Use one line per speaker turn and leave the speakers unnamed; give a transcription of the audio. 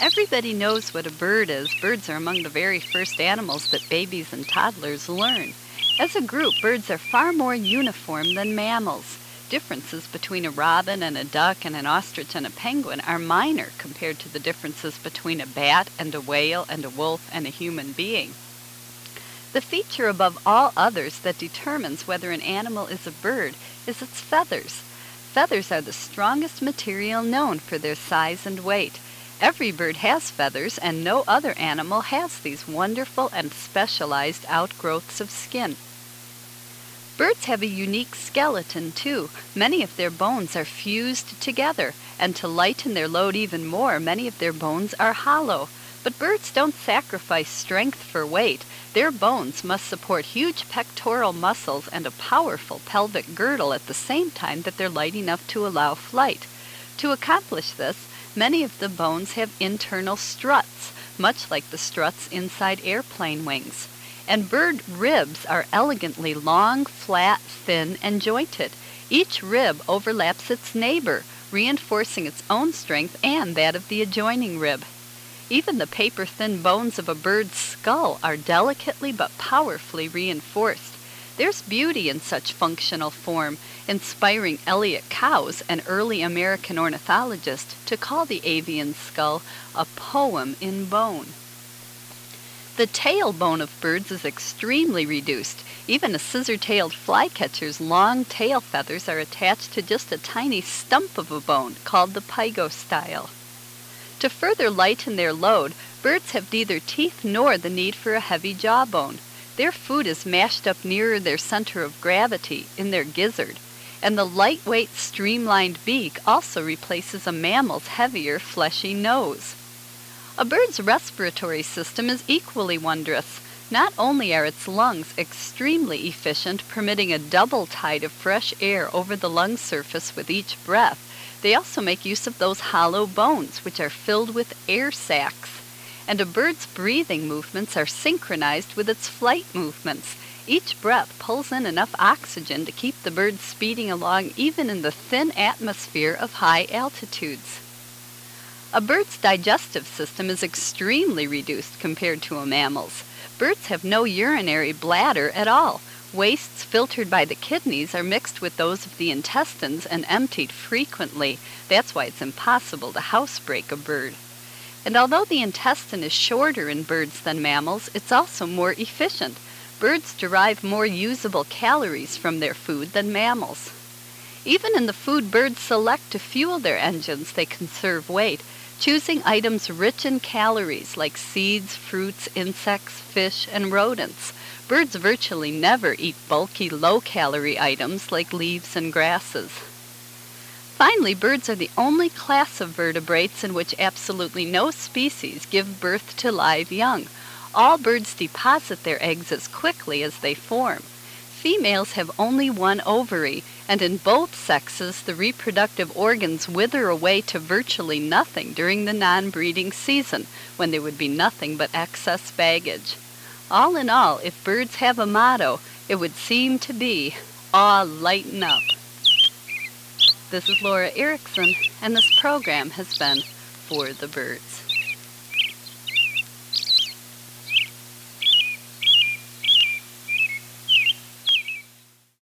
Everybody knows what a bird is. Birds are among the very first animals that babies and toddlers learn. As a group, birds are far more uniform than mammals. Differences between a robin and a duck and an ostrich and a penguin are minor compared to the differences between a bat and a whale and a wolf and a human being. The feature above all others that determines whether an animal is a bird is its feathers. Feathers are the strongest material known for their size and weight. Every bird has feathers, and no other animal has these wonderful and specialized outgrowths of skin. Birds have a unique skeleton, too. Many of their bones are fused together, and to lighten their load even more, many of their bones are hollow. But birds don't sacrifice strength for weight. Their bones must support huge pectoral muscles and a powerful pelvic girdle at the same time that they're light enough to allow flight. To accomplish this, many of the bones have internal struts, much like the struts inside airplane wings. And bird ribs are elegantly long, flat, thin, and jointed. Each rib overlaps its neighbor, reinforcing its own strength and that of the adjoining rib. Even the paper-thin bones of a bird's skull are delicately but powerfully reinforced. There's beauty in such functional form, inspiring Elliott Cowes, an early American ornithologist, to call the avian skull a poem in bone. The tailbone of birds is extremely reduced. Even a scissor-tailed flycatcher's long tail feathers are attached to just a tiny stump of a bone called the pygostyle. To further lighten their load, birds have neither teeth nor the need for a heavy jawbone. Their food is mashed up nearer their center of gravity, in their gizzard, and the lightweight streamlined beak also replaces a mammal's heavier fleshy nose. A bird's respiratory system is equally wondrous. Not only are its lungs extremely efficient, permitting a double tide of fresh air over the lung surface with each breath, they also make use of those hollow bones, which are filled with air sacs. And a bird's breathing movements are synchronized with its flight movements. Each breath pulls in enough oxygen to keep the bird speeding along even in the thin atmosphere of high altitudes. A bird's digestive system is extremely reduced compared to a mammal's. Birds have no urinary bladder at all. Wastes filtered by the kidneys are mixed with those of the intestines and emptied frequently. That's why it's impossible to housebreak a bird. And although the intestine is shorter in birds than mammals, it's also more efficient. Birds derive more usable calories from their food than mammals. Even in the food birds select to fuel their engines, they conserve weight, choosing items rich in calories like seeds, fruits, insects, fish, and rodents. Birds virtually never eat bulky, low-calorie items like leaves and grasses. Finally, birds are the only class of vertebrates in which absolutely no species give birth to live young. All birds deposit their eggs as quickly as they form. Females have only one ovary, and in both sexes the reproductive organs wither away to virtually nothing during the non-breeding season, when there would be nothing but excess baggage. All in all, if birds have a motto, it would seem to be, "Aw, lighten up." This is Laura Erickson, and this program has been For the Birds.